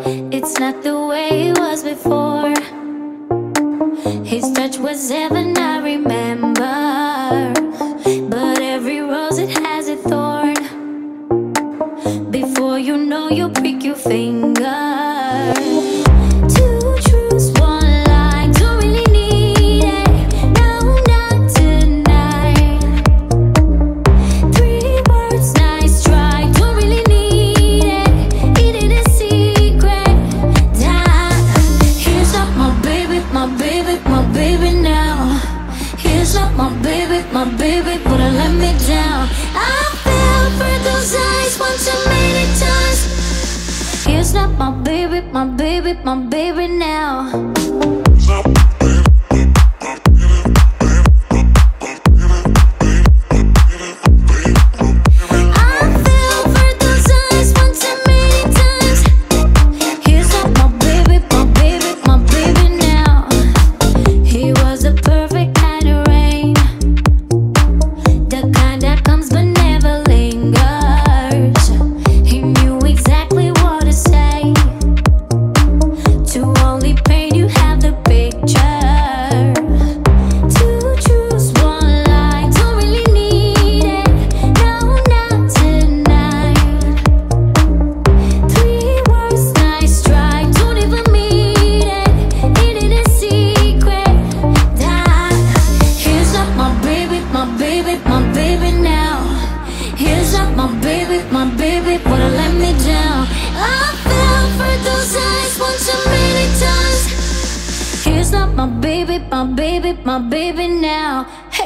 It's not the way it was before. His touch was heaven, I remember. But every rose, it has a thorn. Before you know, you prick your finger. Two truths, one lie, don't really need it. No, not tonight. Three words, nice try, don't really need it. It ain't a secret. Here's not my baby, my baby, my baby now. Here's not my baby, but I let me down. I fell for those eyes once too many times. Here's not my baby, my baby, my baby now. My baby now.